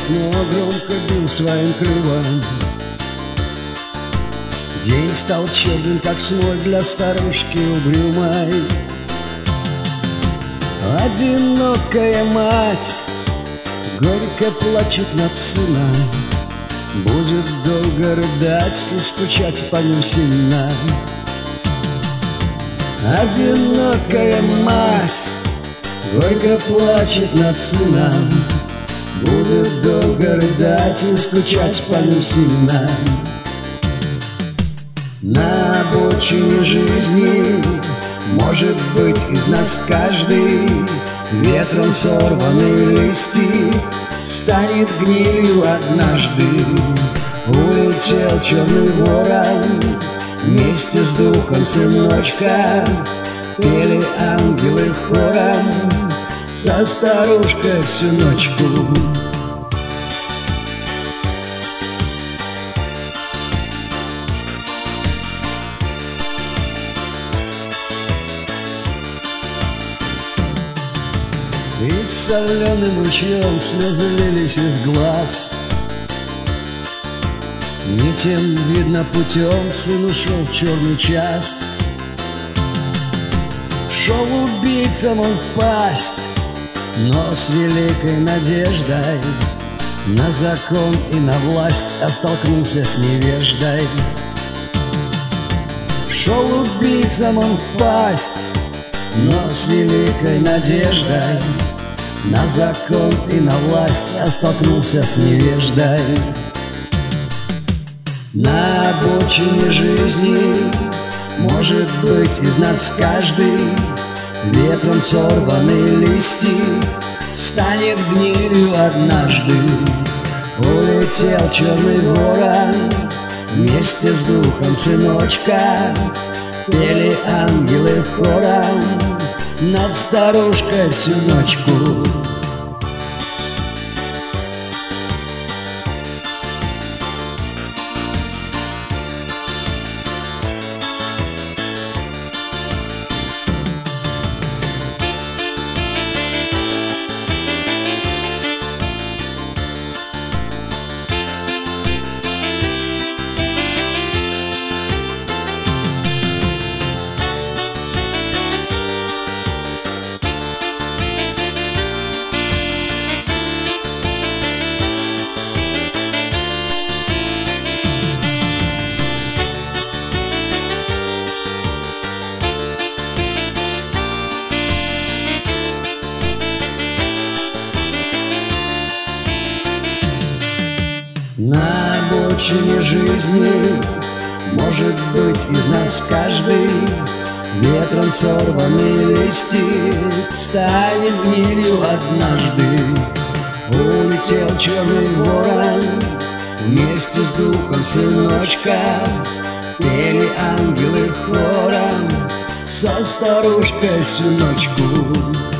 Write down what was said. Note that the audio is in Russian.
окно громко бил своим крылом. День стал черным, как смоль для старушки угрюмой. Одинокая мать горько плачет над сыном, будет долго рыдать и скучать по ним сильно. Одинокая мать горько плачет над сыном, будет долго рыдать и скучать по ним сильно. На обочине жизни, может быть, из нас каждый ветром сорванный листик станет гнилью однажды. Улетел черный ворон вместе с духом сыночка, пели ангелы хором со старушкой всю ночку. И соленым ручьем слезы лились из глаз. Не тем, видно, путем сын ушел в черный час. Шел убийцам он в пасть, но с великой надеждой на закон и на власть, а столкнулся с невеждой. Шел убийцам он в пасть, но с великой надеждой на закон и на власть, а столкнулся с невеждой. На обочине жизни, может быть, из нас каждый ветром сорванный листик станет гнилью однажды. Улетел черный ворон вместе с духом сыночка, пели ангелы хором над старушкой всю ночку. На обочине жизни, может быть, из нас каждый ветром сорванный листик станет гнилью однажды. Улетел черный ворон вместе с духом сыночка, пели ангелы хором со старушкой всю ночку.